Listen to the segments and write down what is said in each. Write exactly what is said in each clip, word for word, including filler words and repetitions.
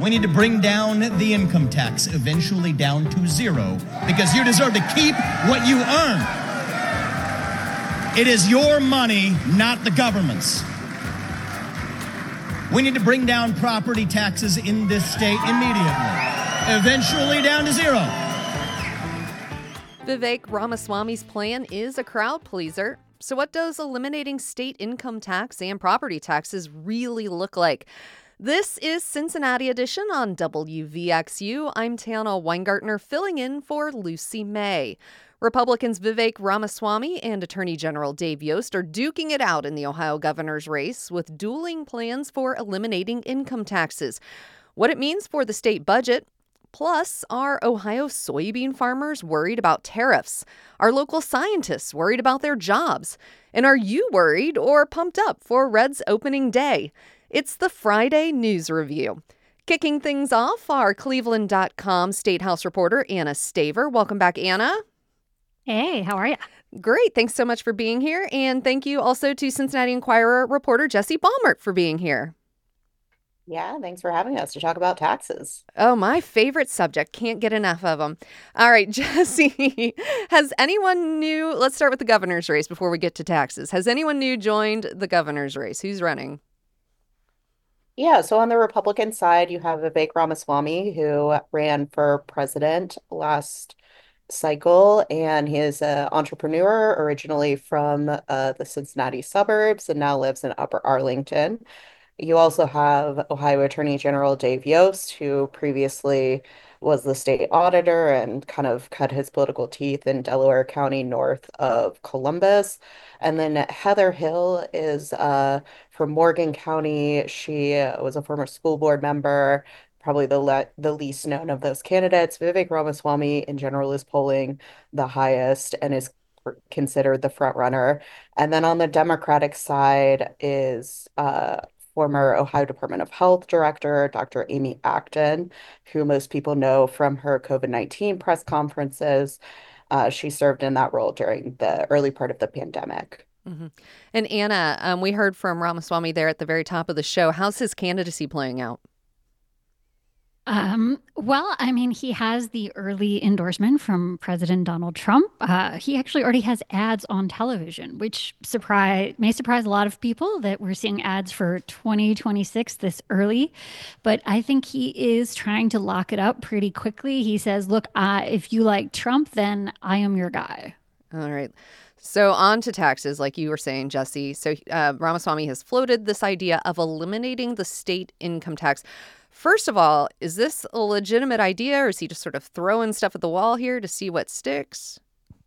We need to bring down the income tax, eventually down to zero, because you deserve to keep what you earn. It is your money, not the government's. We need to bring down property taxes in this state immediately, eventually down to zero. Vivek Ramaswamy's plan is a crowd pleaser. So what does eliminating state income tax and property taxes really look like? This is Cincinnati Edition on W V X U. I'm Tana Weingartner filling in for Lucy May. Republicans Vivek Ramaswamy and Attorney General Dave Yost are duking it out in the Ohio governor's race with dueling plans for eliminating income taxes. What it means for the state budget. Plus, are Ohio soybean farmers worried about tariffs? Are local scientists worried about their jobs? And are you worried or pumped up for Red's opening day? It's the Friday News Review. Kicking things off, our Cleveland dot com State House reporter, Anna Staver. Welcome back, Anna. Hey, how are you? Great. Thanks so much for being here. And thank you also to Cincinnati Enquirer reporter Jesse Balmert for being here. Yeah, thanks for having us to talk about taxes. Oh, my favorite subject. Can't get enough of them. All right, Jesse, has anyone new, let's start with the governor's race before we get to taxes. Has anyone new joined the governor's race? Who's running? Yeah, so on the Republican side, you have Vivek Ramaswamy, who ran for president last cycle, and he is an entrepreneur originally from uh, the Cincinnati suburbs and now lives in Upper Arlington. You also have Ohio Attorney General Dave Yost, who previously was the state auditor and kind of cut his political teeth in Delaware County north of Columbus. And then Heather Hill is uh, from Morgan County. She was a former school board member, probably the le the least known of those candidates. Vivek Ramaswamy in general is polling the highest and is considered the front runner. And then on the Democratic side is uh, former Ohio Department of Health Director, Doctor Amy Acton, who most people know from her COVID nineteen press conferences. Uh, she served in that role during the early part of the pandemic. Mm-hmm. And Anna, um, we heard from Ramaswamy there at the very top of the show. How's his candidacy playing out? Um, well, I mean, he has the early endorsement from President Donald Trump. Uh, he actually already has ads on television, which surprise may surprise a lot of people that we're seeing ads for twenty twenty-six this early. But I think he is trying to lock it up pretty quickly. He says, look, uh, if you like Trump, then I am your guy. All right. So on to taxes, like you were saying, Jesse. So uh, Ramaswamy has floated this idea of eliminating the state income tax. First of all, is this a legitimate idea, or is he just sort of throwing stuff at the wall here to see what sticks?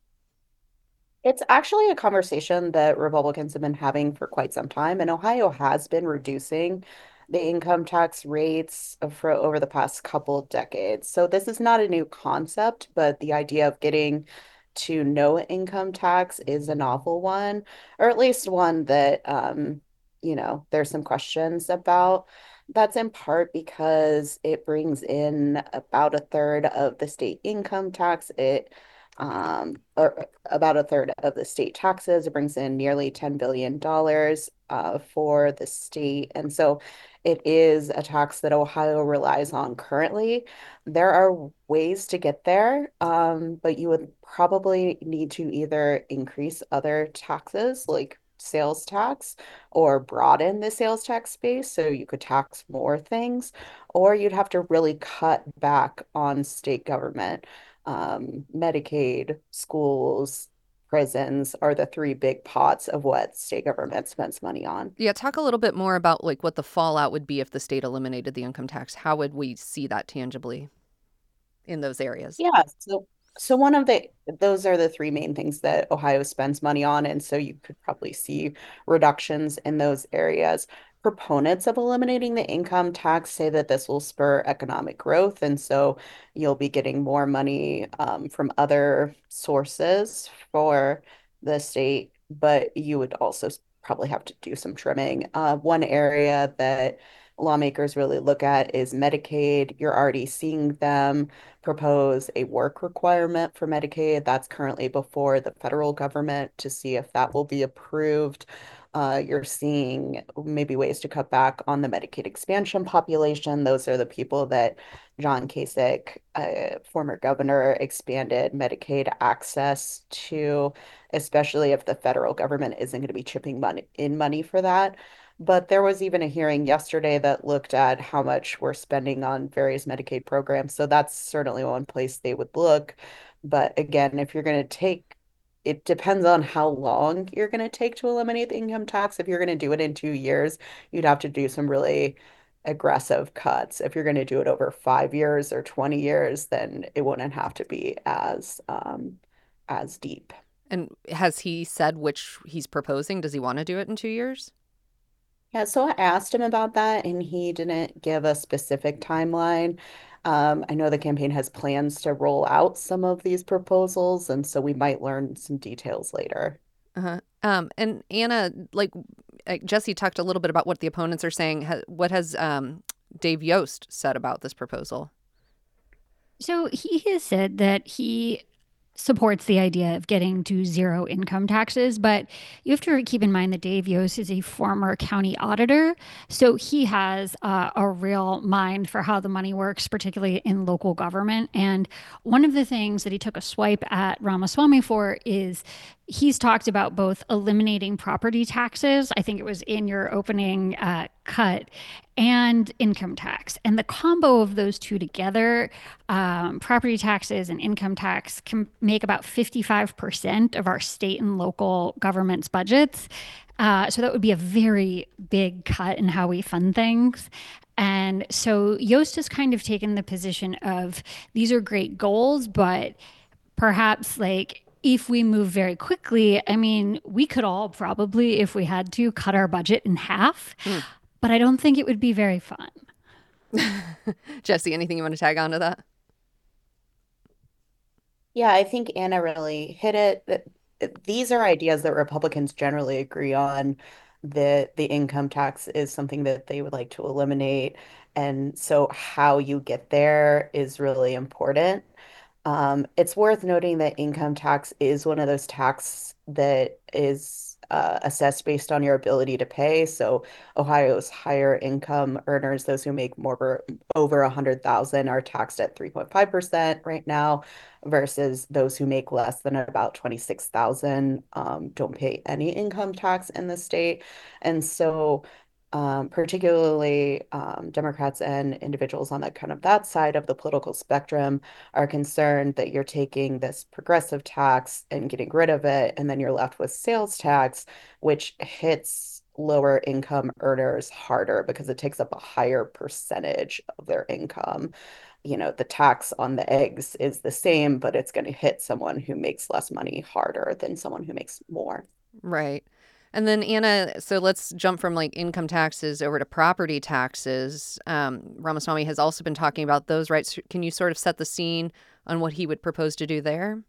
It's actually a conversation that Republicans have been having for quite some time, and Ohio has been reducing the income tax rates for over the past couple decades. So this is not a new concept, but the idea of getting to no income tax is a novel one, or at least one that, um, you know, there's some questions about. That's in part because it brings in about a third of the state income tax. It um, or about a third of the state taxes. It brings in nearly ten billion dollars uh, for the state. And so it is a tax that Ohio relies on currently. There are ways to get there, um, but you would probably need to either increase other taxes like sales tax or broaden the sales tax space so you could tax more things, or you'd have to really cut back on state government. Um, Medicaid, schools, prisons are the three big pots of what state government spends money on. Yeah, talk a little bit more about like what the fallout would be if the state eliminated the income tax. How would we see that tangibly in those areas? Yeah, so So one of the those are the three main things that Ohio spends money on, and so you could probably see reductions in those areas. Proponents of eliminating the income tax say that this will spur economic growth, and so you'll be getting more money um, from other sources for the state, but you would also probably have to do some trimming. Uh, one area that lawmakers really look at is Medicaid. You're already seeing them propose a work requirement for Medicaid. That's currently before the federal government to see if that will be approved. Uh, you're seeing maybe ways to cut back on the Medicaid expansion population. Those are the people that John Kasich, uh, former governor, expanded Medicaid access to, especially if the federal government isn't going to be chipping money in money for that. But there was even a hearing yesterday that looked at how much we're spending on various Medicaid programs. So that's certainly one place they would look. But again, if you're going to take, it depends on how long you're going to take to eliminate the income tax. If you're going to do it in two years, you'd have to do some really aggressive cuts. If you're going to do it over five years or twenty years, then it wouldn't have to be as um, as deep. And has he said which he's proposing? Does he want to do it in two years? Yeah, so I asked him about that, and he didn't give a specific timeline. Um, I know the campaign has plans to roll out some of these proposals, and so we might learn some details later. Uh-huh. Um, and Anna, like uh, Jesse talked a little bit about what the opponents are saying. Ha- what has um, Dave Yost said about this proposal? So he has said that he supports the idea of getting to zero income taxes, but you have to keep in mind that Dave Yost is a former county auditor, so he has uh, a real mind for how the money works, particularly in local government. And one of the things that he took a swipe at Ramaswamy for is he's talked about both eliminating property taxes, I think it was in your opening uh, cut, and income tax. And the combo of those two together, um, property taxes and income tax, can make about fifty-five percent of our state and local government's budgets. Uh, so that would be a very big cut in how we fund things. And so Yost has kind of taken the position of these are great goals, but perhaps like if we move very quickly, I mean, we could all probably, if we had to, cut our budget in half, mm. but I don't think it would be very fun. Jesse, anything you want to tag on to that? Yeah, I think Anna really hit it. That these are ideas that Republicans generally agree on, that the income tax is something that they would like to eliminate. And so how you get there is really important. Um, it's worth noting that income tax is one of those tax that is uh, assessed based on your ability to pay. So Ohio's higher income earners, those who make more over a hundred thousand, are taxed at three point five percent right now, versus those who make less than about twenty-six thousand um, don't pay any income tax in the state. And so um, particularly um, Democrats and individuals on that kind of that side of the political spectrum are concerned that you're taking this progressive tax and getting rid of it, and then you're left with sales tax, which hits lower income earners harder because it takes up a higher percentage of their income. You know, the tax on the eggs is the same, but it's going to hit someone who makes less money harder than someone who makes more. Right. And then Anna, so let's jump from like income taxes over to property taxes. Um, Ramaswamy has also been talking about those, right? So can you sort of set the scene on what he would propose to do there?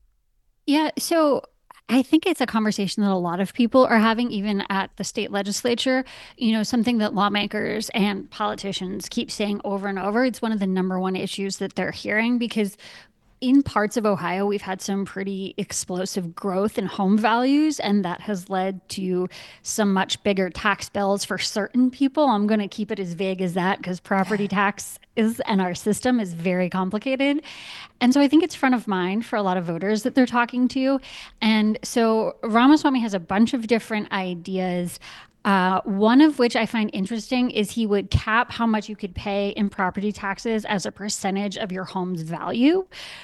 Yeah, so I think it's a conversation that a lot of people are having, even at the state legislature. You know, something that lawmakers and politicians keep saying over and over. It's one of the number one issues that they're hearing because in parts of Ohio, we've had some pretty explosive growth in home values, and that has led to some much bigger tax bills for certain people. I'm going to keep it as vague as that because property tax is, and our system is very complicated. And so I think it's front of mind for a lot of voters that they're talking to. And so Ramaswamy has a bunch of different ideas. Uh, one of which I find interesting is he would cap how much you could pay in property taxes as a percentage of your home's value.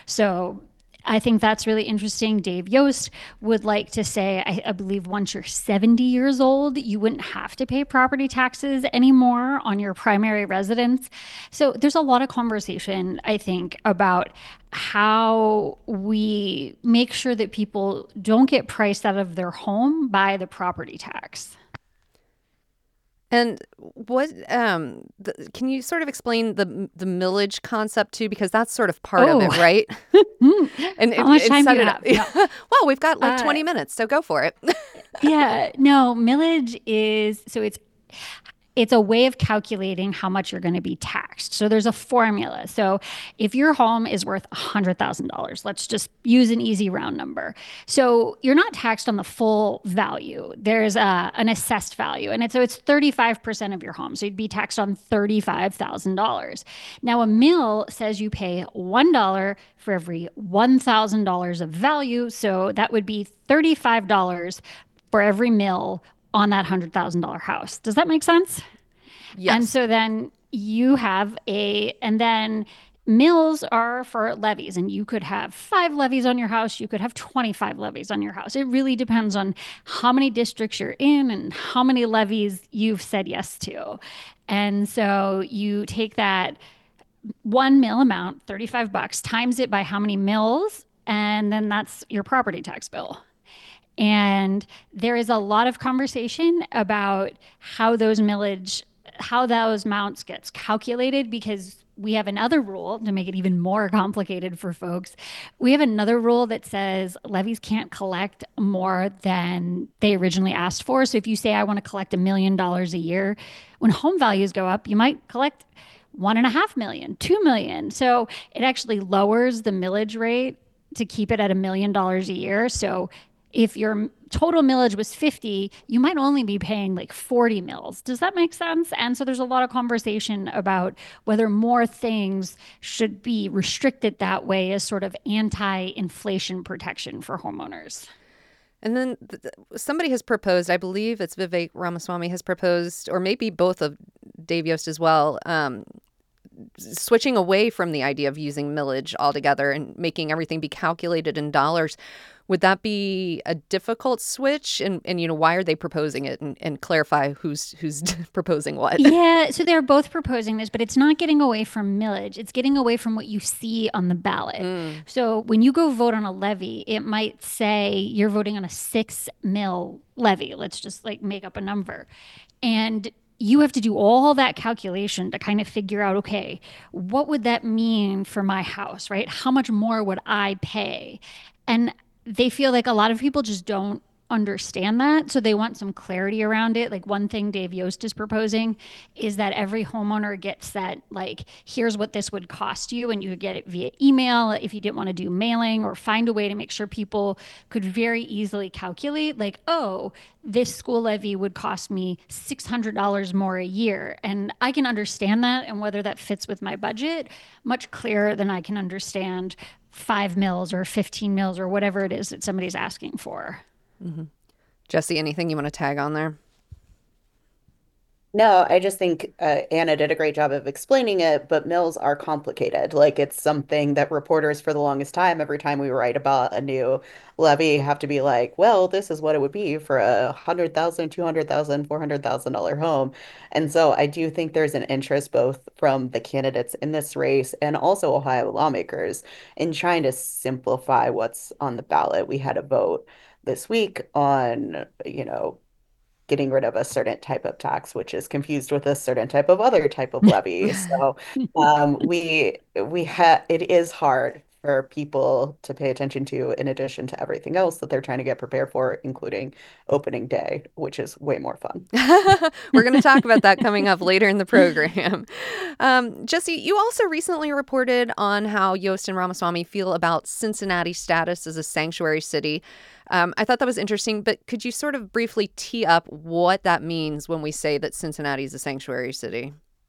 So I think that's really interesting. Dave Yost would like to say, I, I believe once you're seventy years old, you wouldn't have to pay property taxes anymore on your primary residence. So there's a lot of conversation, I think, about how we make sure that people don't get priced out of their home by the property tax. And what um, the, can you sort of explain the the millage concept too? Because that's sort of part oh. of it, right? and how it, much time do you have? No. Well, we've got like uh, twenty minutes, so go for it. yeah, no, millage is so it's it's a way of calculating how much you're going to be taxed. So there's a formula. So if your home is worth one hundred thousand dollars, let's just use an easy round number. So you're not taxed on the full value. There's a, an assessed value. And it's, so it's thirty-five percent of your home. So you'd be taxed on thirty-five thousand dollars. Now, a mill says you pay one dollar for every one thousand dollars of value. So that would be thirty-five dollars for every mill on that one hundred thousand dollars house. Does that make sense? Yes. And so then you have a, and then mills are for levies, and you could have five levies on your house. You could have twenty-five levies on your house. It really depends on how many districts you're in and how many levies you've said yes to. And so you take that one mill amount, thirty-five bucks, times it by how many mills, and then that's your property tax bill. And there is a lot of conversation about how those millage, how those amounts gets calculated, because we have another rule to make it even more complicated for folks. We have another rule that says levies can't collect more than they originally asked for. So if you say, I want to collect a million dollars a year, when home values go up, you might collect one and a half million, two million. So it actually lowers the millage rate to keep it at a million dollars a year. So if your total millage was fifty, you might only be paying like forty mills. Does that make sense? And so there's a lot of conversation about whether more things should be restricted that way as sort of anti-inflation protection for homeowners. And then th- th- somebody has proposed, I believe it's Vivek Ramaswamy has proposed, or maybe both of Dave Yost as well, um, switching away from the idea of using millage altogether and making everything be calculated in dollars. Would that be a difficult switch? And, and you know, why are they proposing it? And, and clarify who's who's proposing what. Yeah, so they're both proposing this, but it's not getting away from millage. It's getting away from what you see on the ballot. Mm. So when you go vote on a levy, it might say you're voting on a six mil levy. Let's just like make up a number. And you have to do all that calculation to kind of figure out, okay, what would that mean for my house, right? How much more would I pay? And they feel like a lot of people just don't understand that. So they want some clarity around it. Like one thing Dave Yost is proposing is that every homeowner gets that, like, here's what this would cost you. And you could get it via email if you didn't want to do mailing, or find a way to make sure people could very easily calculate, like, oh, this school levy would cost me six hundred dollars more a year. And I can understand that, and whether that fits with my budget much clearer than I can understand five mils or fifteen mils or whatever it is that somebody's asking for. Mm-hmm. Jesse, anything you want to tag on there? No, I just think uh, Anna did a great job of explaining it, but mills are complicated. Like, it's something that reporters for the longest time, every time we write about a new levy, have to be like, well, this is what it would be for a hundred thousand, two hundred thousand, four hundred thousand dollar home. And so I do think there's an interest both from the candidates in this race and also Ohio lawmakers in trying to simplify what's on the ballot. We had a vote this week on, you know, getting rid of a certain type of tax, which is confused with a certain type of other type of levy. So um, we we have it is hard for people to pay attention to, in addition to everything else that they're trying to get prepared for, including opening day, which is way more fun. We're going to talk about that coming up later in the program. Um, Jesse, you also recently reported on how Yost and Ramaswamy feel about Cincinnati's status as a sanctuary city. Um, I thought that was interesting, but could you sort of briefly tee up what that means when we say that Cincinnati is a sanctuary city?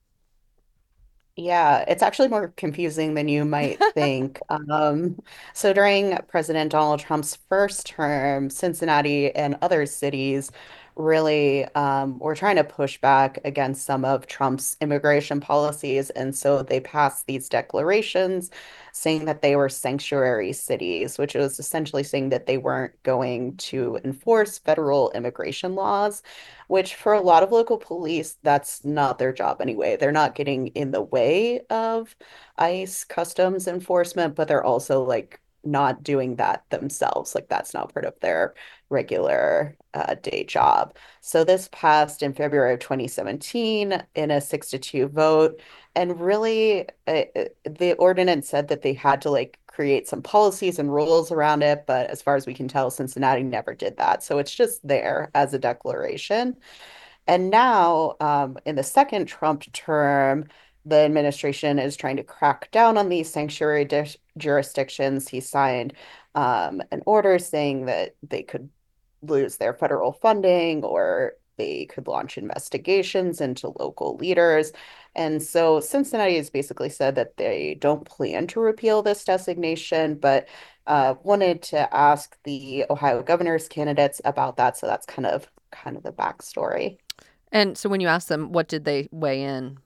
Yeah, it's actually more confusing than you might think. Um, so during President Donald Trump's first term, Cincinnati and other cities really um, were trying to push back against some of Trump's immigration policies. And so they passed these declarations saying that they were sanctuary cities, which was essentially saying that they weren't going to enforce federal immigration laws, which for a lot of local police, that's not their job anyway. They're not getting in the way of ICE customs enforcement, but they're also like not doing that themselves. Like, that's not part of their regular uh, day job. So this passed in February of twenty seventeen in a six to two vote. And really, uh, the ordinance said that they had to like create some policies and rules around it. But as far as we can tell, Cincinnati never did that. So it's just there as a declaration. And now, um, in the second Trump term, the administration is trying to crack down on these sanctuary dis- jurisdictions. He signed um, an order saying that they could lose their federal funding or they could launch investigations into local leaders. And so Cincinnati has basically said that they don't plan to repeal this designation, but uh, wanted to ask the Ohio governor's candidates about that. So that's kind of kind of the backstory. And so when you asked them, what did they weigh in?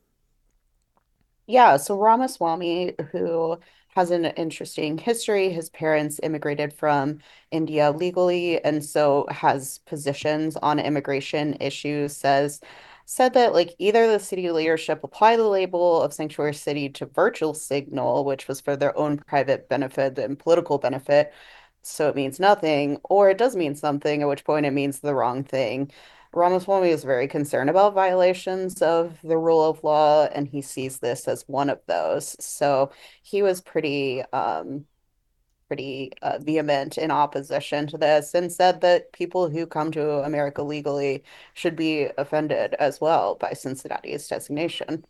Yeah, so Ramaswamy, who has an interesting history, his parents immigrated from India legally, and so has positions on immigration issues, says said that like either the city leadership apply the label of sanctuary city to Virtual Signal, which was for their own private benefit and political benefit, so it means nothing, or it does mean something, at which point it means the wrong thing. Ramaswamy is very concerned about violations of the rule of law, and he sees this as one of those. So he was pretty, um, pretty uh, vehement in opposition to this, and said that people who come to America legally should be offended as well by Cincinnati's designation.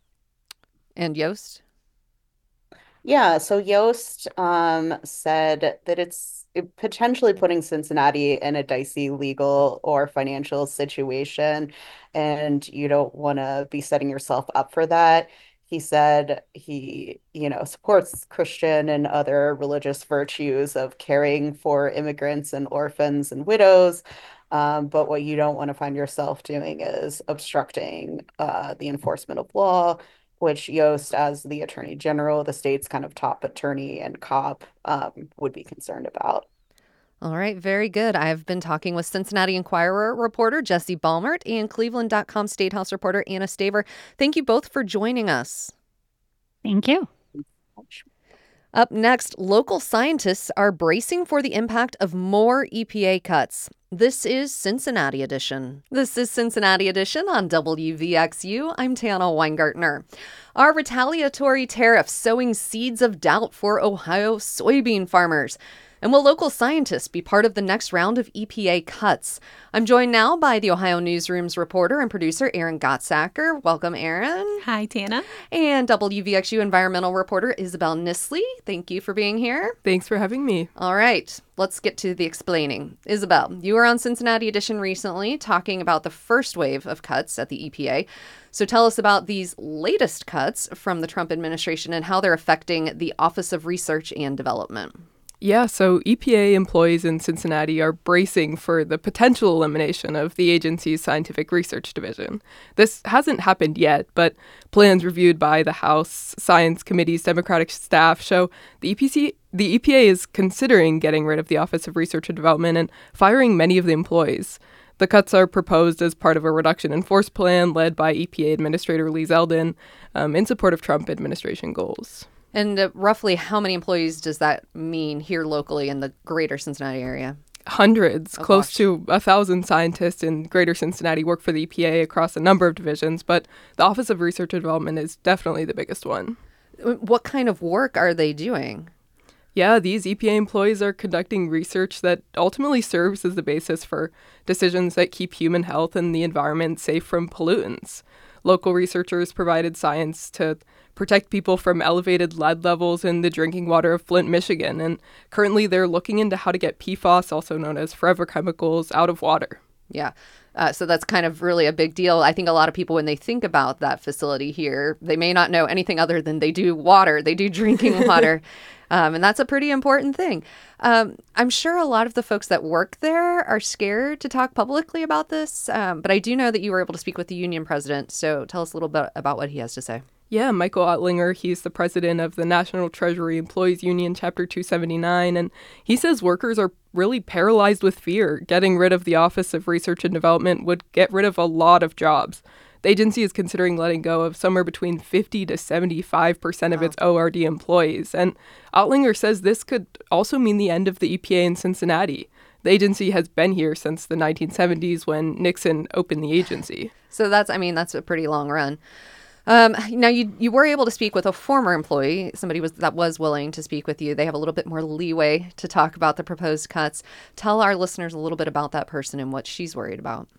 And Yost? Yeah, so Yost um, said that it's it- potentially putting Cincinnati in a dicey legal or financial situation, and you don't want to be setting yourself up for that. He said he, you know, supports Christian and other religious virtues of caring for immigrants and orphans and widows. Um, but what you don't want to find yourself doing is obstructing uh, the enforcement of law, which Yost, as the Attorney General, the state's kind of top attorney and cop, um, would be concerned about. All right, very good. I've been talking with Cincinnati Enquirer reporter Jesse Balmert and Cleveland dot com State House reporter Anna Staver. Thank you both for joining us. Thank you. Up next, local scientists are bracing for the impact of more E P A cuts. This is Cincinnati Edition. This is Cincinnati Edition on W V X U. I'm Tana Weingartner. Are retaliatory tariffs sowing seeds of doubt for Ohio soybean farmers? And will local scientists be part of the next round of E P A cuts? I'm joined now by the Ohio Newsroom's reporter and producer, Erin Gottsacker. Welcome, Erin. Hi, Tana. And W V X U environmental reporter, Isabel Nisley. Thank you for being here. Thanks for having me. All right, let's get to the explaining. Isabel, you were on Cincinnati Edition recently talking about the first wave of cuts at the E P A. So tell us about these latest cuts from the Trump administration and how they're affecting the Office of Research and Development. Yeah, so E P A employees in Cincinnati are bracing for the potential elimination of the agency's scientific research division. This hasn't happened yet, but plans reviewed by the House Science Committee's Democratic staff show the E P C, the E P A is considering getting rid of the Office of Research and Development and firing many of the employees. The cuts are proposed as part of a reduction in force plan led by E P A Administrator Lee Zeldin um, in support of Trump administration goals. And uh, roughly how many employees does that mean here locally in the greater Cincinnati area? Hundreds, Oh, close gosh. to a thousand scientists in greater Cincinnati work for the E P A across a number of divisions, but the Office of Research and Development is definitely the biggest one. What kind of work are they doing? Yeah, these E P A employees are conducting research that ultimately serves as the basis for decisions that keep human health and the environment safe from pollutants. Local researchers provided science to protect people from elevated lead levels in the drinking water of Flint, Michigan, and currently they're looking into how to get P FAS, also known as forever chemicals, out of water. Yeah. Uh, so that's kind of really a big deal. I think a lot of people, when they think about that facility here, they may not know anything other than they do water, they do drinking water. Um, and that's a pretty important thing. Um, I'm sure a lot of the folks that work there are scared to talk publicly about this. Um, but I do know that you were able to speak with the union president. So tell us a little bit about what he has to say. Yeah, Michael Ottlinger, he's the president of the National Treasury Employees Union, Chapter two seventy-nine, and he says workers are really paralyzed with fear. Getting rid of the Office of Research and Development would get rid of a lot of jobs. The agency is considering letting go of somewhere between fifty to seventy-five percent of its O R D employees, and Ottlinger says this could also mean the end of the E P A in Cincinnati. The agency has been here since the nineteen seventies when Nixon opened the agency. So that's, I mean, that's a pretty long run. Um, now, you you were able to speak with a former employee, somebody was that was willing to speak with you. They have a little bit more leeway to talk about the proposed cuts. Tell our listeners a little bit about that person and what she's worried about.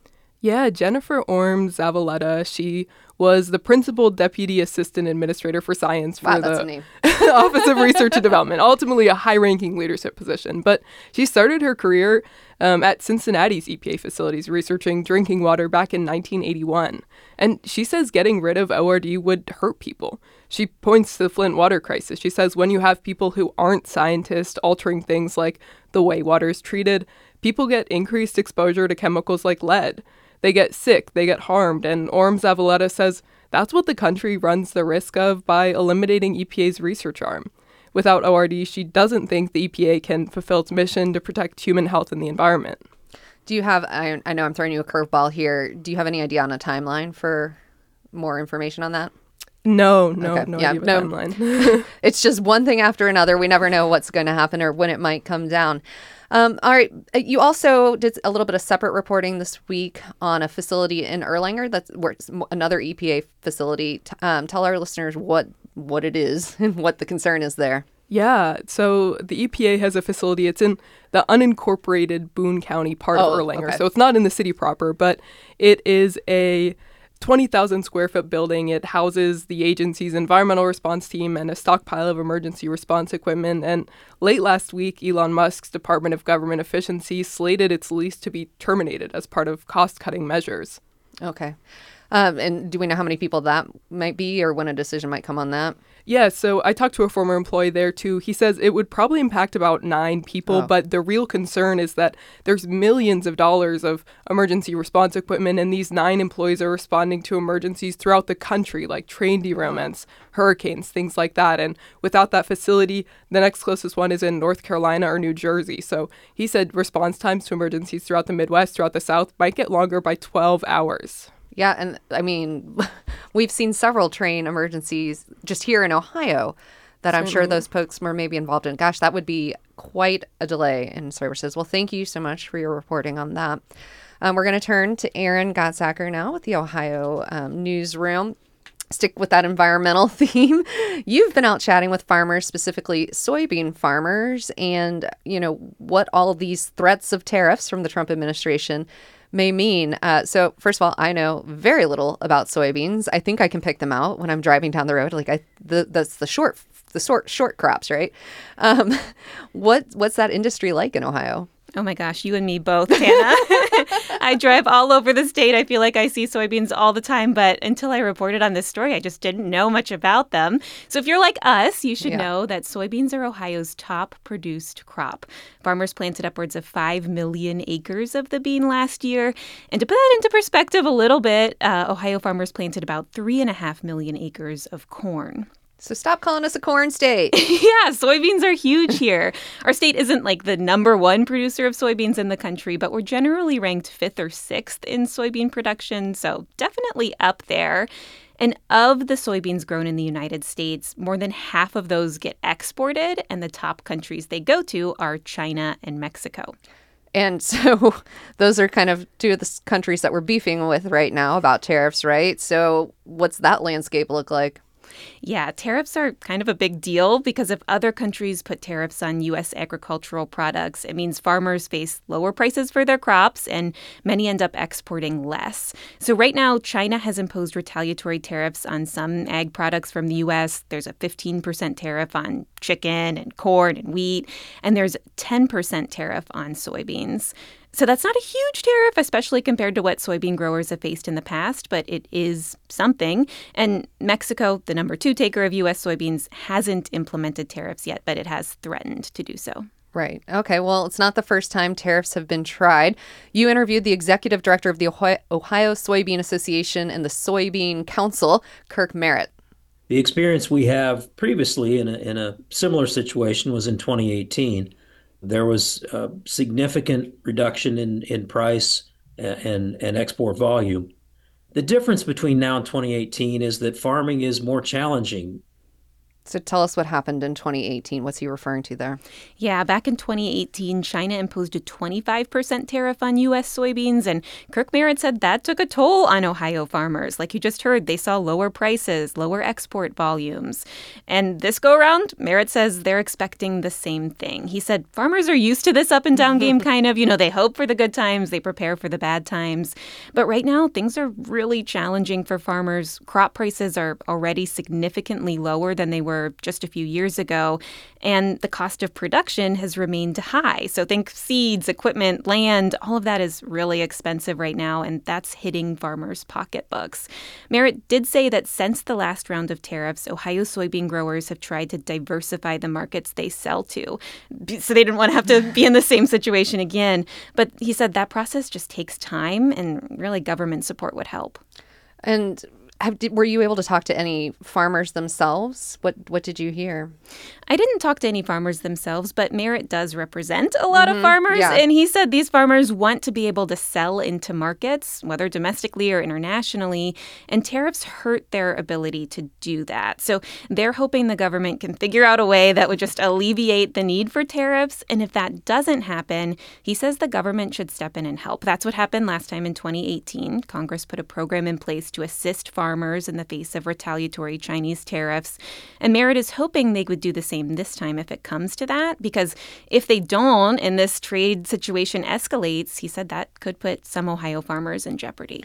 Yeah, Jennifer Orm Zavaleta, she was the principal deputy assistant administrator for science for Wow, that's the a name. Office of Research and Development, ultimately a high-ranking leadership position. But she started her career um, at Cincinnati's E P A facilities researching drinking water back in nineteen eighty-one. And she says getting rid of O R D would hurt people. She points to the Flint water crisis. She says when you have people who aren't scientists altering things like the way water is treated, people get increased exposure to chemicals like lead. They get sick, they get harmed, and Orm Zavaleta says that's what the country runs the risk of by eliminating E P A's research arm. Without O R D, she doesn't think the E P A can fulfill its mission to protect human health and the environment. Do you have, I, I know I'm throwing you a curveball here. Do you have any idea on a timeline for more information on that? No, no, Okay. no Yeah, idea of no. a timeline. It's just one thing after another. We never know what's going to happen or when it might come down. Um, all right. Uh, You also did a little bit of separate reporting this week on a facility in Erlanger. That's where it's m- another E P A facility. T- um, tell our listeners what what it is and what the concern is there. Yeah, so the E P A has a facility. It's in the unincorporated Boone County part Oh, of Erlanger. okay. So it's not in the city proper, but it is a twenty thousand square foot building. It houses the agency's environmental response team and a stockpile of emergency response equipment. And late last week, Elon Musk's Department of Government Efficiency slated its lease to be terminated as part of cost-cutting measures. Okay. Um, and do we know how many people that might be or when a decision might come on that? Yeah, so I talked to a former employee there too. He says it would probably impact about nine people, Oh. but the real concern is that there's millions of dollars of emergency response equipment, and these nine employees are responding to emergencies throughout the country, like train derailments, hurricanes, things like that. And without that facility, the next closest one is in North Carolina or New Jersey. So he said response times to emergencies throughout the Midwest, throughout the South, might get longer by twelve hours. Yeah, and I mean, we've seen several train emergencies just here in Ohio that I'm sure Certainly. those folks were maybe involved in. Gosh, that would be quite a delay in services. Well, thank you so much for your reporting on that. Um, we're going to turn to Aaron Gottsacker now with the Ohio um, Newsroom. Stick with that environmental theme. You've been out chatting with farmers, specifically soybean farmers, and, you know, what all of these threats of tariffs from the Trump administration may mean. Uh, so first of all, I know very little about soybeans. I think I can pick them out when I'm driving down the road. Like I, the, that's the short, the short, short crops, right? Um, what, what's that industry like in Ohio? Oh my gosh, you and me both, Tana. I drive all over the state. I feel like I see soybeans all the time, but until I reported on this story, I just didn't know much about them. So if you're like us, you should Yeah. know that soybeans are Ohio's top produced crop. Farmers planted upwards of five million acres of the bean last year. And to put that into perspective a little bit, uh, Ohio farmers planted about three and a half million acres of corn. So stop calling us a corn state. Yeah, soybeans are huge here. Our state isn't like the number one producer of soybeans in the country, but we're generally ranked fifth or sixth in soybean production, so definitely up there. And of the soybeans grown in the United States, more than half of those get exported, and the top countries they go to are China and Mexico. And so those are kind of two of the s- countries that we're beefing with right now about tariffs, right? So what's that landscape look like? Yeah, tariffs are kind of a big deal because if other countries put tariffs on U S agricultural products, it means farmers face lower prices for their crops and many end up exporting less. So right now, China has imposed retaliatory tariffs on some ag products from the U S. There's a fifteen percent tariff on chicken and corn and wheat, and there's a ten percent tariff on soybeans. So that's not a huge tariff, especially compared to what soybean growers have faced in the past, but it is something. And Mexico, the number two taker of U S soybeans, hasn't implemented tariffs yet, but it has threatened to do so. Right. Okay. Well, it's not the first time tariffs have been tried. You interviewed the executive director of the Ohio, Ohio Soybean Association and the Soybean Council, Kirk Merritt. The experience we have previously in a, in a similar situation was in twenty eighteen. There was a significant reduction in, in price and, and export volume. The difference between now and twenty eighteen is that farming is more challenging. So tell us what happened in twenty eighteen. What's he referring to there? Yeah, back in twenty eighteen, China imposed a twenty-five percent tariff on U S soybeans, and Kirk Merritt said that took a toll on Ohio farmers. Like you just heard, they saw lower prices, lower export volumes. And this go around, Merritt says they're expecting the same thing. He said farmers are used to this up and down game, kind of. You know, they hope for the good times, they prepare for the bad times. But right now, things are really challenging for farmers. Crop prices are already significantly lower than they were just a few years ago, and the cost of production has remained high. So think seeds, equipment, land, all of that is really expensive right now, and that's hitting farmers' pocketbooks. Merritt did say that since the last round of tariffs, Ohio soybean growers have tried to diversify the markets they sell to, so they didn't want to have to be in the same situation again. But he said that process just takes time, and really government support would help. And Have, did, were you able to talk to any farmers themselves? What what did you hear? I didn't talk to any farmers themselves, but Merritt does represent a lot Mm-hmm. of farmers. Yeah. And he said these farmers want to be able to sell into markets, whether domestically or internationally, and tariffs hurt their ability to do that. So they're hoping the government can figure out a way that would just alleviate the need for tariffs. And if that doesn't happen, he says the government should step in and help. That's what happened last time in twenty eighteen. Congress put a program in place to assist farmers in the face of retaliatory Chinese tariffs. And Merritt is hoping they would do the same this time if it comes to that, because if they don't and this trade situation escalates, he said that could put some Ohio farmers in jeopardy.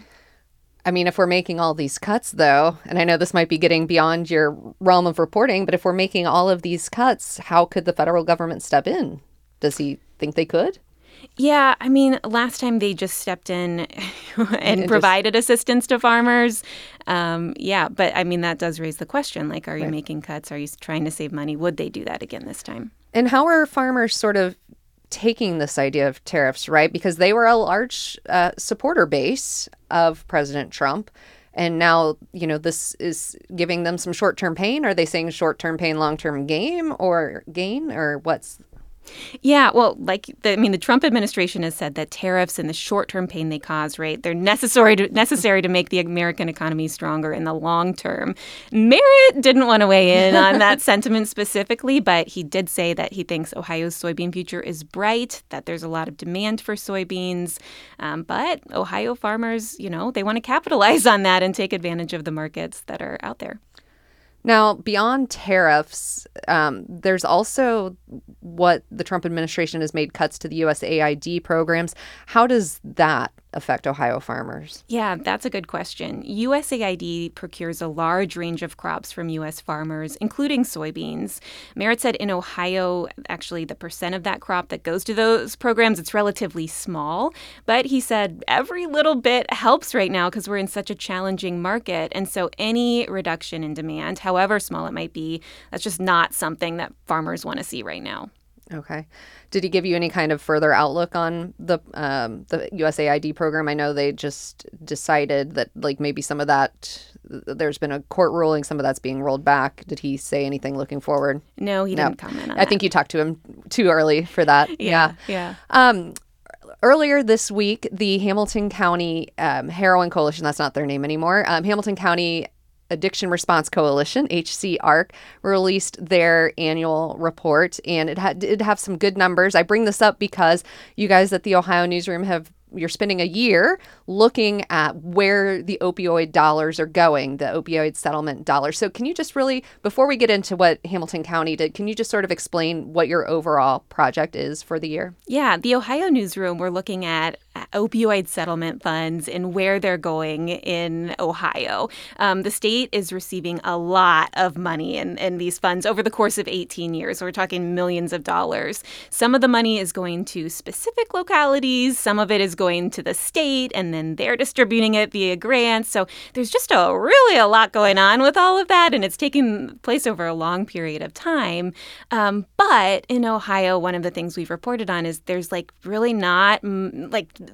I mean, if we're making all these cuts, though, and I know this might be getting beyond your realm of reporting, but if we're making all of these cuts, how could the federal government step in? Does he think they could? Yeah, I mean, last time they just stepped in and, And provided assistance to farmers. Um, yeah, but I mean, that does raise the question, like, are you Right. making cuts? Are you trying to save money? Would they do that again this time? And how are farmers sort of taking this idea of tariffs, right? Because they were a large uh, supporter base of President Trump. And now, you know, this is giving them some short-term pain. Are they saying short-term pain, long-term gain or gain, or what's... Yeah, well, like, the, I mean, the Trump administration has said that tariffs and the short-term pain they cause, right, they're necessary to, necessary to make the American economy stronger in the long term. Merritt didn't want to weigh in on that sentiment specifically, but he did say that he thinks Ohio's soybean future is bright, that there's a lot of demand for soybeans. Um, but Ohio farmers, you know, they want to capitalize on that and take advantage of the markets that are out there. Now, beyond tariffs, um, there's also what the Trump administration has made cuts to the U S A I D programs. How does that affect Ohio farmers? Yeah, that's a good question. U S A I D procures a large range of crops from U S farmers, including soybeans. Merritt said in Ohio, actually, the percent of that crop that goes to those programs, it's relatively small. But he said every little bit helps right now because we're in such a challenging market. And so any reduction in demand, however small it might be, that's just not something that farmers want to see right now. Okay. Did he give you any kind of further outlook on the um, the U S A I D program? I know they just decided that, like, maybe some of that, there's been a court ruling, some of that's being rolled back. Did he say anything looking forward? No, he No. didn't comment on I that. think you talked to him too early for that. Yeah, yeah. Um, earlier this week, the Hamilton County um, Heroin Coalition, that's not their name anymore, um, Hamilton County Addiction Response Coalition, H C A R C, released their annual report, and it had, did have some good numbers. I bring this up because you guys at the Ohio Newsroom have you're spending a year looking at where the opioid dollars are going, the opioid settlement dollars. So can you just really, before we get into what Hamilton County did, can you just sort of explain what your overall project is for the year? Yeah, the Ohio Newsroom, we're looking at opioid settlement funds and where they're going in Ohio. Um, the state is receiving a lot of money in, in these funds over the course of eighteen years. So we're talking millions of dollars. Some of the money is going to specific localities. Some of it is going to the state, and then they're distributing it via grants. So there's just a really a lot going on with all of that, and it's taking place over a long period of time. Um, but in Ohio, one of the things we've reported on is there's like really not mm, like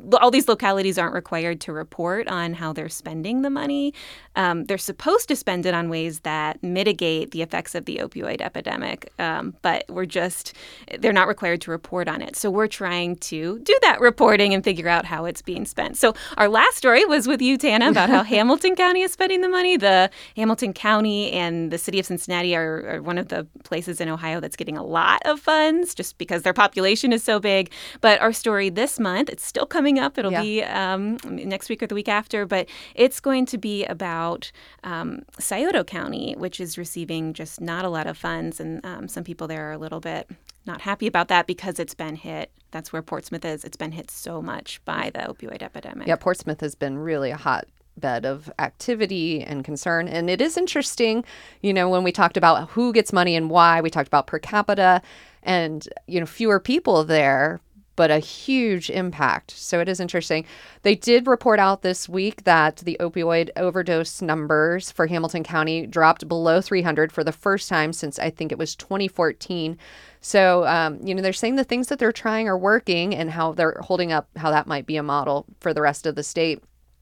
all these localities aren't required to report on how they're spending the money. Um, they're supposed to spend it on ways that mitigate the effects of the opioid epidemic, um, but we're just, they're not required to report on it. So we're trying to do that reporting and figure out how it's being spent. So our last story was with you, Tana, about how Hamilton County is spending the money. The Hamilton County and the city of Cincinnati are, are one of the places in Ohio that's getting a lot of funds just because their population is so big. But our story this month, it's still coming up. It'll Yeah. be um, next week or the week after, but it's going to be about um, Scioto County, which is receiving just not a lot of funds. And um, some people there are a little bit not happy about that because it's been hit. That's where Portsmouth is. It's been hit so much by the opioid epidemic. Yeah, Portsmouth has been really a hot bed of activity and concern. And it is interesting, you know, when we talked about who gets money and why, we talked about per capita and, you know, fewer people there, but a huge impact. So it is interesting. They did report out this week that the opioid overdose numbers for Hamilton County dropped below three hundred for the first time since I think it was twenty fourteen. So, um, you know, they're saying the things that they're trying are working and how they're holding up, how that might be a model for the rest of the state.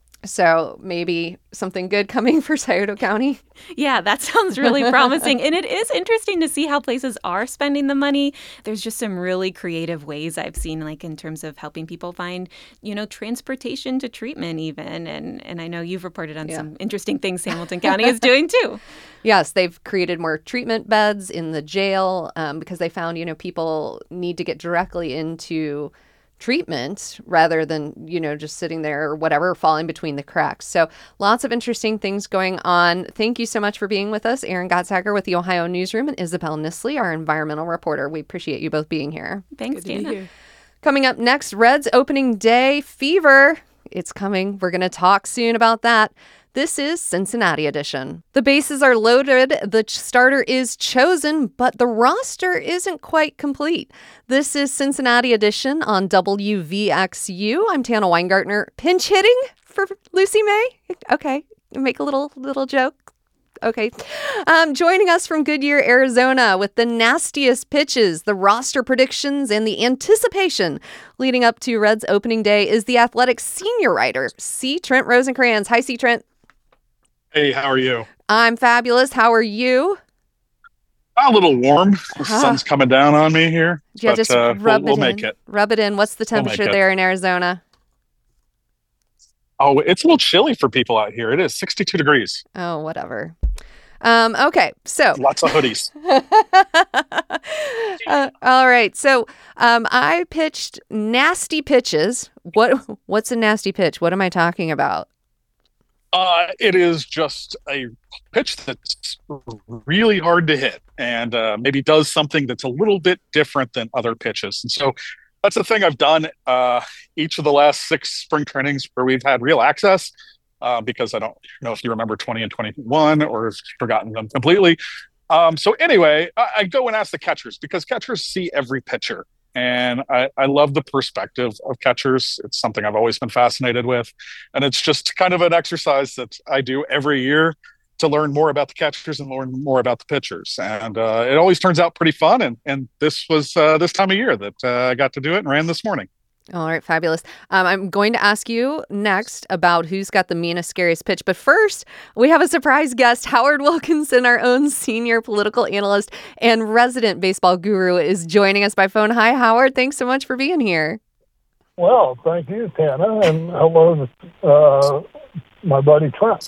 So maybe something good coming for Scioto County. Yeah, that sounds really promising. And it is interesting to see how places are spending the money. There's just some really creative ways I've seen, like in terms of helping people find, you know, transportation to treatment even. And and I know you've reported on Yeah. some interesting things Hamilton County is doing too. Yes, they've created more treatment beds in the jail um, because they found, you know, people need to get directly into treatment rather than, you know, just sitting there or whatever, falling between the cracks. So lots of interesting things going on. Thank you so much for being with us, Erin Gottsager with the Ohio Newsroom and Isabel Nisley, our environmental reporter. We appreciate you both being here. Thanks, Good to be Dana. here. Coming up next, Reds opening day fever. It's coming. We're going to talk soon about that. This is Cincinnati Edition. The bases are loaded, the starter is chosen, but the roster isn't quite complete. This is Cincinnati Edition on W V X U. I'm Tana Weingartner. Pinch hitting for Lucy May? Okay, make a little little joke. Okay. Um, joining us from Goodyear, Arizona with the nastiest pitches, the roster predictions, and the anticipation leading up to Reds opening day is the Athletic senior writer, C. Trent Rosencrans. Hi, C. Trent. Hey, how are you? I'm fabulous. How are you? A little warm. The Huh. sun's coming down on me here, Yeah, but just uh, rub we'll, we'll it in. make it. Rub it in. What's the We'll make temperature it. there in Arizona? Oh, it's a little chilly for people out here. It is sixty-two degrees. Oh, whatever. Um, okay, so Lots of hoodies. uh, all right. So um, I pitched nasty pitches. What what's a nasty pitch? What am I talking about? Uh, it is just a pitch that's really hard to hit and uh, maybe does something that's a little bit different than other pitches. And so that's the thing I've done uh, each of the last six spring trainings where we've had real access uh, because I don't know if you remember twenty and twenty-one or have forgotten them completely. Um, so anyway, I, I go and ask the catchers because catchers see every pitcher. And I, I love the perspective of catchers. It's something I've always been fascinated with. And it's just kind of an exercise that I do every year to learn more about the catchers and learn more about the pitchers. And uh, it always turns out pretty fun. And, and this was uh, this time of year that uh, I got to do it and ran this morning. All right, fabulous. Um, I'm going to ask you next about who's got the meanest, scariest pitch. But first, we have a surprise guest. Howard Wilkinson, our own senior political analyst and resident baseball guru, is joining us by phone. Hi, Howard. Thanks so much for being here. Well, thank you, Tana, and hello to uh, my buddy Trent.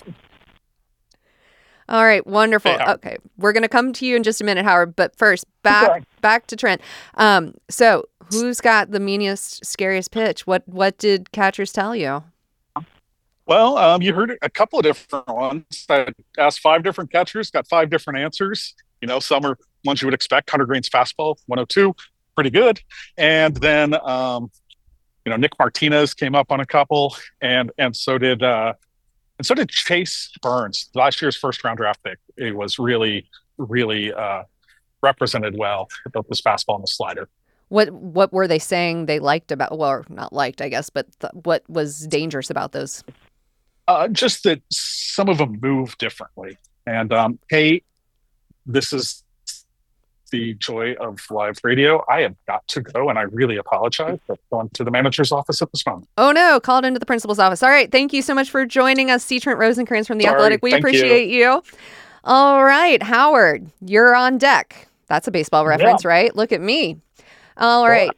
All right, wonderful. Hey, Howard. Okay, we're going to come to you in just a minute, Howard. But first, back Okay. back to Trent. Um, so, who's got the meanest, scariest pitch? What what did catchers tell you? Well, um, you heard a couple of different ones. I asked five different catchers, got five different answers. You know, some are ones you would expect. Hunter Green's fastball, one oh two, pretty good. And then, um, you know, Nick Martinez came up on a couple, and and so did uh, and so did Chase Burns, last year's first round draft pick. It was really, really uh, represented well, both this fastball and the slider. What what were they saying they liked about? Well, not liked, I guess, but th- what was dangerous about those? Uh, just that some of them move differently. And um, hey, this is the joy of live radio, I have got to go, and I really apologize for going to the manager's office at this moment. Oh, no. Called into the principal's office. All right. Thank you so much for joining us, C. Trent Rosencrantz from The Sorry, Athletic. We thank appreciate you. you. All right, Howard, you're on deck. That's a baseball reference, Yeah. right? Look at me. All right.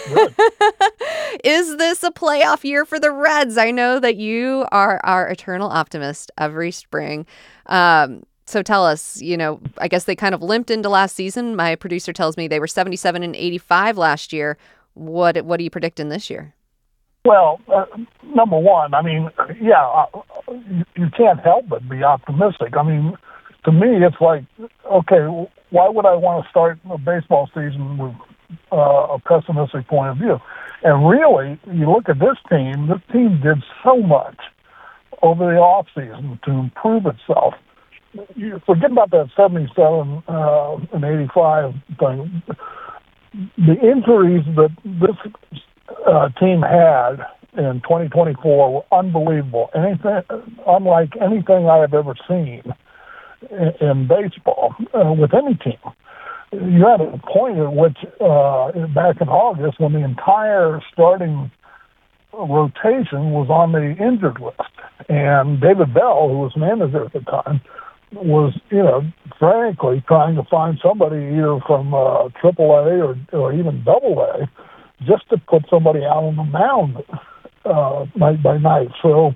Is this a playoff year for the Reds? I know that you are our eternal optimist every spring. Um, so tell us, you know, I guess they kind of limped into last season. My producer tells me they were seventy-seven and eighty-five last year. What what are you predicting this year? Well, uh, number one, I mean, yeah, uh, you, you can't help but be optimistic. I mean, to me, it's like, okay, why would I want to start a baseball season with uh, a pessimistic point of view? And really, you look at this team, this team did so much over the offseason to improve itself. You forget about that seventy-seven uh, and eighty-five thing. The injuries that this uh, team had in twenty twenty-four were unbelievable. Anything unlike anything I have ever seen in, in baseball uh, with any team. You had a point at which, uh, back in August, when the entire starting rotation was on the injured list, and David Bell, who was manager at the time, was, you know, frankly trying to find somebody either from uh, triple A or, or even double A just to put somebody out on the mound uh, night by night. So,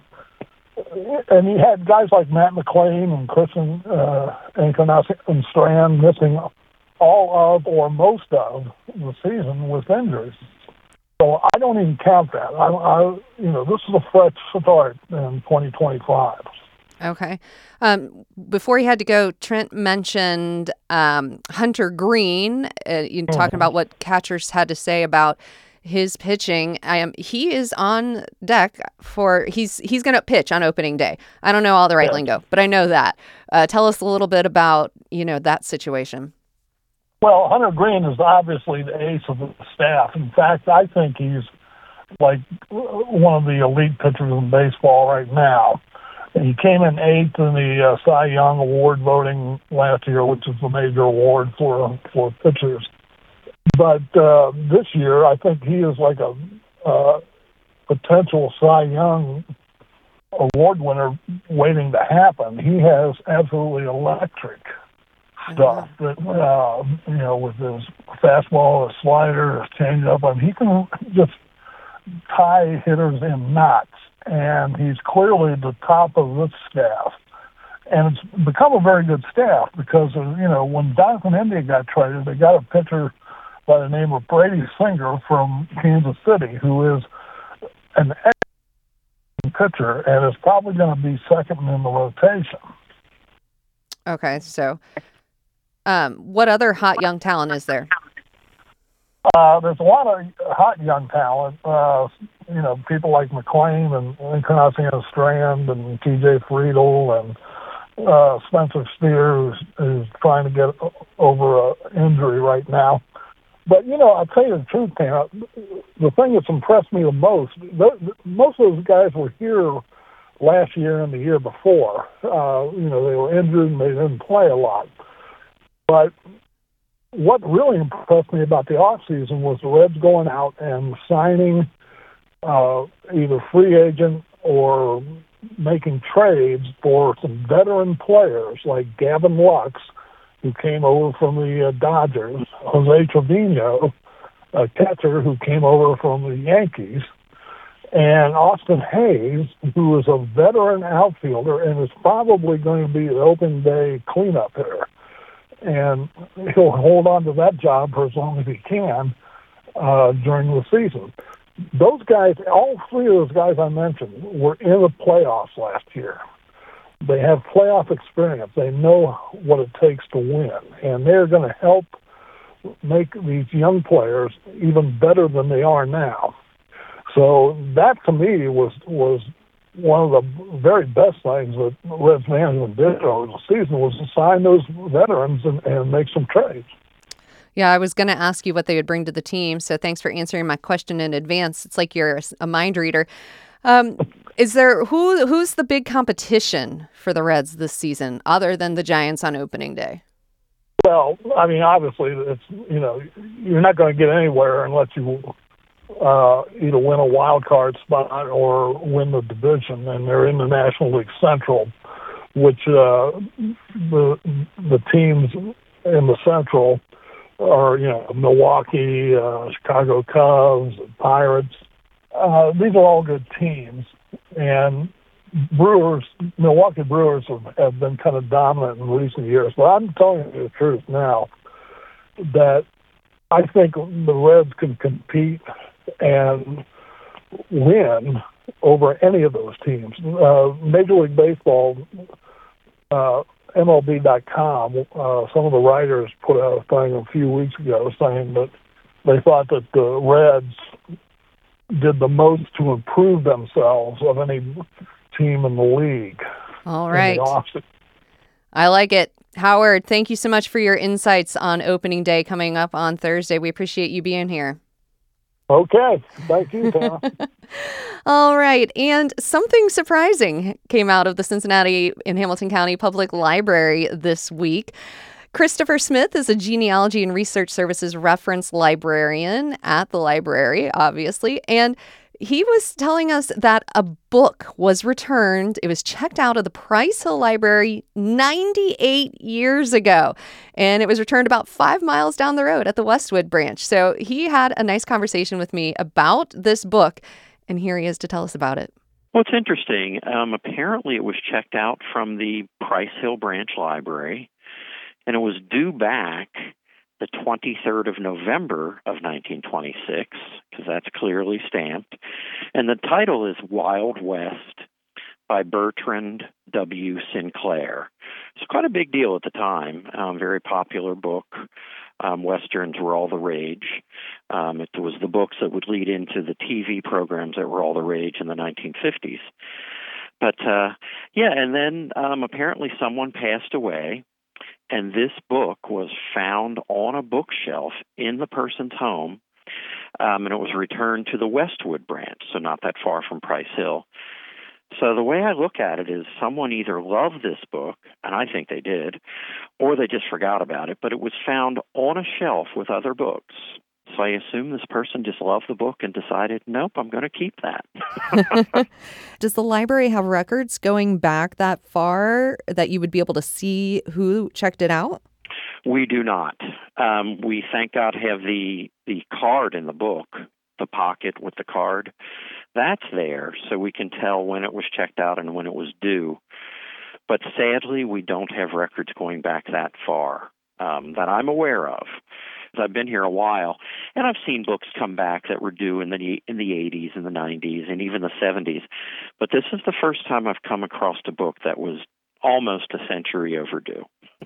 and he had guys like Matt McLean and Christian uh, Encarnacion Strand missing all of or most of the season with injuries. So I don't even count that. I, I you know, this is a fresh start in twenty twenty-five. Okay. Um, before he had to go, Trent mentioned um, Hunter Green, uh, you know, talking about what catchers had to say about his pitching. Um, he is on deck for, he's he's going to pitch on opening day. I don't know all the right Yeah. lingo, but I know that. Uh, tell us a little bit about, you know, that situation. Well, Hunter Green is obviously the ace of the staff. In fact, I think he's like one of the elite pitchers in baseball right now. He came in eighth in the uh, Cy Young Award voting last year, which is the major award for for pitchers. But uh, this year, I think he is like a uh, potential Cy Young Award winner waiting to happen. He has absolutely electric stuff that, uh, you know, with his fastball, his slider, his changeup. I mean, he can just tie hitters in knots. And he's clearly the top of this staff. And it's become a very good staff because, of, you know, when Jonathan India got traded, they got a pitcher by the name of Brady Singer from Kansas City, who is an excellent pitcher and is probably going to be second in the rotation. Okay, so um, what other hot young talent is there? Uh, there's a lot of hot young talent. Uh, you know, people like McLean and Encarnacion Strand and T J Friedel and uh, Spencer Steer, who's, who's trying to get over an injury right now. But, you know, I'll tell you the truth, Tana, the thing that's impressed me the most, those, most of those guys were here last year and the year before. Uh, you know, they were injured and they didn't play a lot. But what really impressed me about the offseason was the Reds going out and signing uh, either free agent or making trades for some veteran players like Gavin Lux, who came over from the uh, Dodgers, Jose Trevino, a catcher who came over from the Yankees, and Austin Hayes, who is a veteran outfielder and is probably going to be the open day cleanup hitter. And he'll hold on to that job for as long as he can uh, during the season. Those guys, all three of those guys I mentioned, were in the playoffs last year. They have playoff experience. They know what it takes to win, and they're going to help make these young players even better than they are now. So that, to me, was was one of the very best things that Reds management did over the season was to sign those veterans and, and make some trades. Yeah, I was going to ask you what they would bring to the team, so thanks for answering my question in advance. It's like you're a mind reader. Um, is there who who's the big competition for the Reds this season, other than the Giants on opening day? Well, I mean, obviously, it's, you know, you're not going to get anywhere unless you uh, either win a wild card spot or win the division, and they're in the National League Central, which uh, the the teams in the Central are, you know, Milwaukee, uh, Chicago Cubs, Pirates. Uh, these are all good teams, and Brewers, Milwaukee Brewers have, have been kind of dominant in recent years. But I'm telling you the truth now that I think the Reds can compete and win over any of those teams. Uh, Major League Baseball, uh, M L B dot com, uh, some of the writers put out a thing a few weeks ago saying that they thought that the Reds did the most to improve themselves of any team in the league. All right. The I like it. Howard, thank you so much for your insights on opening day coming up on Thursday. We appreciate you being here. Okay. Thank you, Tara. All right. And something surprising came out of the Cincinnati and Hamilton County Public Library this week. Christopher Smith is a genealogy and research services reference librarian at the library, obviously, and he was telling us that a book was returned. It was checked out of the Price Hill Library ninety-eight years ago, and it was returned about five miles down the road at the Westwood branch. So he had a nice conversation with me about this book, and here he is to tell us about it. Well, it's interesting. Um, apparently, it was checked out from the Price Hill Branch Library, and it was due back the twenty-third of November of nineteen twenty-six, because that's clearly stamped. And the title is Wild West by Bertrand W. Sinclair. It's quite a big deal at the time. Um, very popular book. Um, Westerns were all the rage. Um, it was the books that would lead into the T V programs that were all the rage in the nineteen fifties. But, uh, yeah, and then um, apparently someone passed away. And this book was found on a bookshelf in the person's home, um, and it was returned to the Westwood branch, so not that far from Price Hill. So the way I look at it is someone either loved this book, and I think they did, or they just forgot about it, but it was found on a shelf with other books. So I assume this person just loved the book and decided, nope, I'm going to keep that. Does the library have records going back that far that you would be able to see who checked it out? We do not. Um, we, thank God, have the, the card in the book, the pocket with the card. That's there, so we can tell when it was checked out and when it was due. But sadly, we don't have records going back that far um, that I'm aware of. I've been here a while, and I've seen books come back that were due in the in the eighties and the nineties and even the seventies. But this is the first time I've come across a book that was almost a century overdue.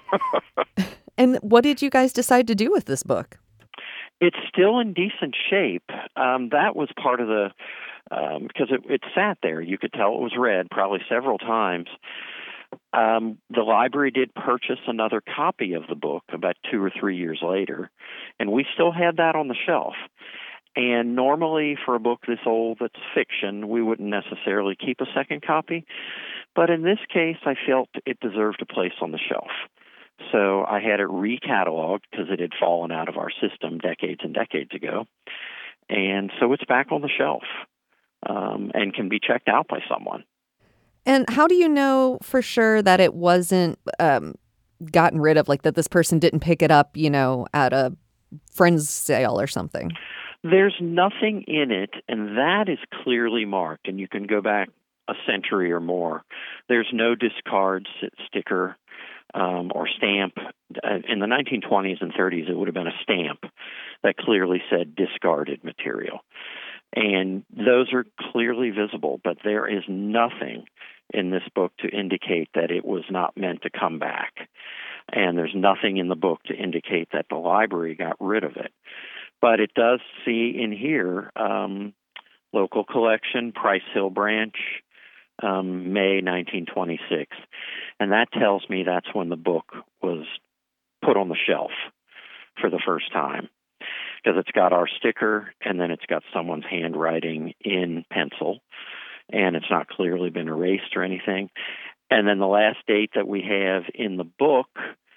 And what did you guys decide to do with this book? It's still in decent shape. Um, that was part of the, um, because it, it sat there. You could tell it was read probably several times. Um, the library did purchase another copy of the book about two or three years later, and we still had that on the shelf. And normally for a book this old that's fiction, we wouldn't necessarily keep a second copy. But in this case, I felt it deserved a place on the shelf. So I had it recatalogued because it had fallen out of our system decades and decades ago. And so it's back on the shelf um, and can be checked out by someone. And how do you know for sure that it wasn't um, gotten rid of, like that this person didn't pick it up, you know, at a friend's sale or something? There's nothing in it, and that is clearly marked, and you can go back a century or more. There's no discard sticker um, or stamp. In the nineteen twenties and thirties, it would have been a stamp that clearly said discarded material. And those are clearly visible, but there is nothing in this book to indicate that it was not meant to come back. And there's nothing in the book to indicate that the library got rid of it. But it does see in here, um, local collection, Price Hill Branch, um, May nineteen twenty-six. And that tells me that's when the book was put on the shelf for the first time. Because it's got our sticker, and then it's got someone's handwriting in pencil, and it's not clearly been erased or anything. And then the last date that we have in the book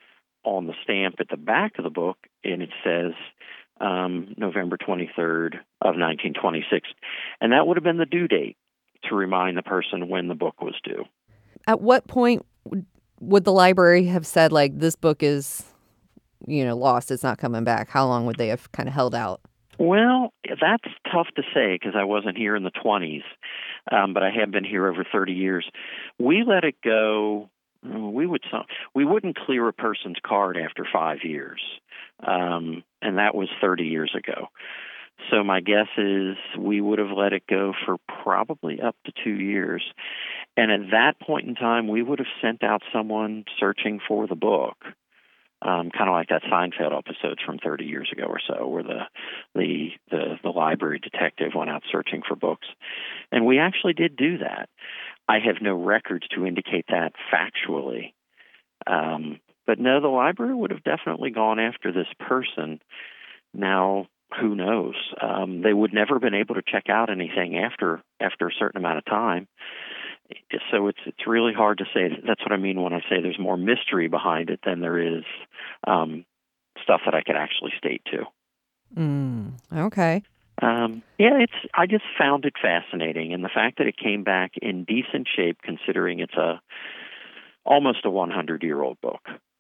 on the stamp at the back of the book, and it says um, November twenty-third of nineteen twenty-six. And that would have been the due date to remind the person when the book was due. At what point would the library have said, like, this book is, you know, lost, it's not coming back? How long would they have kind of held out? Well, that's tough to say because I wasn't here in the twenties, um, but I have been here over thirty years. We let it go. We would we wouldn't clear a person's card after five years, um, and that was thirty years ago. So my guess is we would have let it go for probably up to two years. And at that point in time, we would have sent out someone searching for the book, um, kind of like that Seinfeld episodes from thirty years ago or so, where the, the the the library detective went out searching for books. And we actually did do that. I have no records to indicate that factually. Um, but no, the library would have definitely gone after this person. Now, who knows? Um, they would never have been able to check out anything after after a certain amount of time. So it's it's really hard to say. That's what I mean when I say there's more mystery behind it than there is um, stuff that I could actually state to. Mm, okay. Um, yeah, it's. I just found it fascinating, and the fact that it came back in decent shape, considering it's a almost a hundred year old book.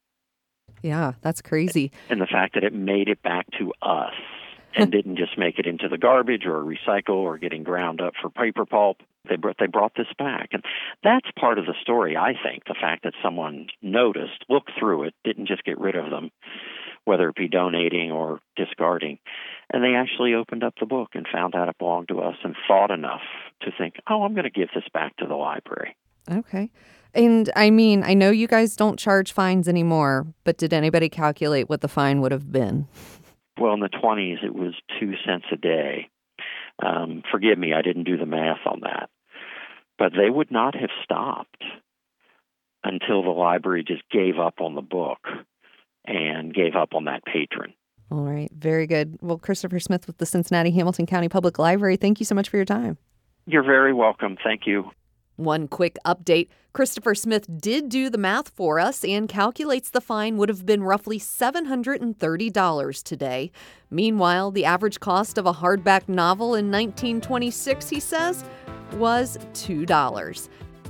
Yeah, that's crazy. And the fact that it made it back to us and didn't just make it into the garbage or recycle or getting ground up for paper pulp. They brought they brought this back, and that's part of the story. I think the fact that someone noticed, looked through it, didn't just get rid of them, whether it be donating or discarding, and they actually opened up the book and found out it belonged to us and thought enough to think, oh, I'm going to give this back to the library. Okay. And I mean, I know you guys don't charge fines anymore, but did anybody calculate what the fine would have been? Well, in the twenties, it was two cents a day. Um, forgive me, I didn't do the math on that. But they would not have stopped until the library just gave up on the book and gave up on that patron. All right. Very good. Well, Christopher Smith with the Cincinnati Hamilton County Public Library, thank you so much for your time. You're very welcome. Thank you. One quick update. Christopher Smith did do the math for us and calculates the fine would have been roughly seven hundred thirty dollars today. Meanwhile, the average cost of a hardback novel in nineteen twenty-six, he says, was two dollars.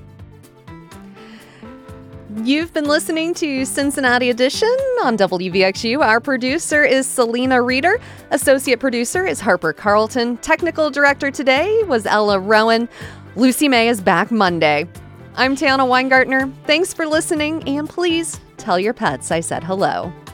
You've been listening to Cincinnati Edition on W V X U. Our producer is Selena Reeder. Associate producer is Harper Carlton. Technical director today was Ella Rowan. Lucy May is back Monday. I'm Tana Weingartner. Thanks for listening, and please tell your pets I said hello.